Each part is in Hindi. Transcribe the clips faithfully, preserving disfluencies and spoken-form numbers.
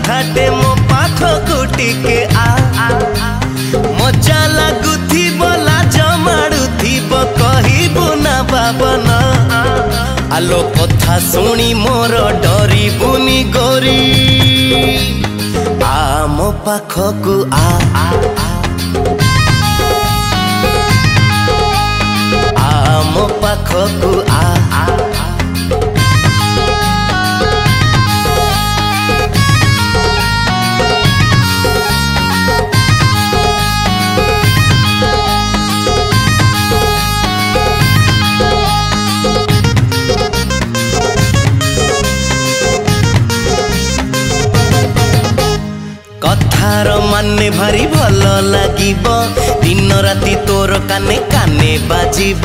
कथाटे मो पाखकु टिके आ मजा लागुथिब लाज माडुथिब कहिबु ना बाबना आलो कथा सुनी मोर डरिबुनी गोरी आ मो पाखकु आ आ आ मो पाखकु आ आ कथार माने भारी भल लागिब दिन राति तोर काने काने बाजिब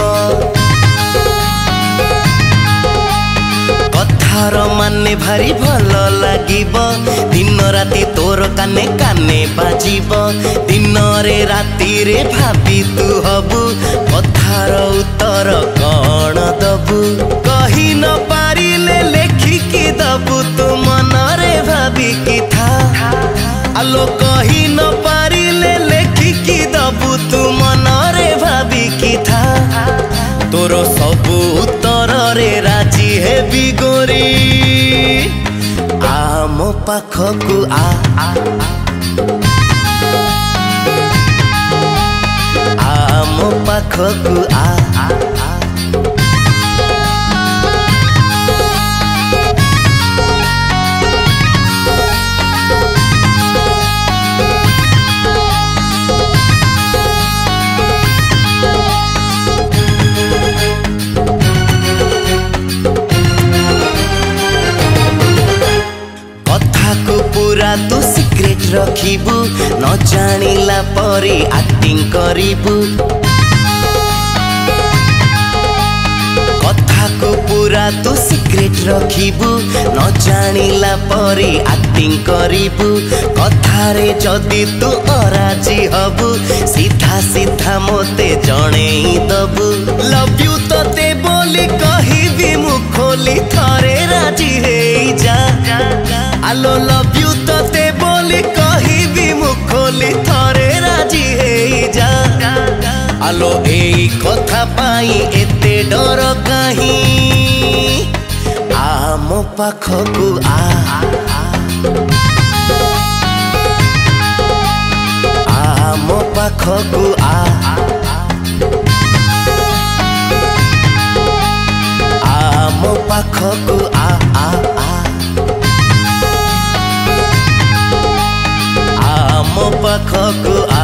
कथार माने भारी भल लागिब दिन राति तोर काने काने बाजिब दिन रे राति रे भाबी तू हबु कथार उत्तर कण दबु कहि न पारिले लेखिकी दबु तू मन रे भाबी कि था आलो कहि न पारिले लेखिकी दबु तू मन रे भाबी कि था तोर सबु उत्तर रे राजी हेबी गोरी आ मो पाखकु आ आ आ मो पाखकु आ आ पूरा तू सिक्रेट रखिबू न जानिला परी एक्टिंग करिबू कथा को पूरा तू सिक्रेट रखिबू न जानिला परी एक्टिंग करिबू कथा रे जदी तू अराजी हबू सीधा सीधा मोते जणेई दबू लव यू तते बोली कहिबी मु खोली थरे राजी हेई जा आलो लव यू तते बोली कहिबी मु खोली थरे राजी हेई जा आलो एई कथा पाई एते डर काहीं आ मो पाखकु आ आ मो पाखकु आ आ मो पाखकु आ आ आ मो पाखकु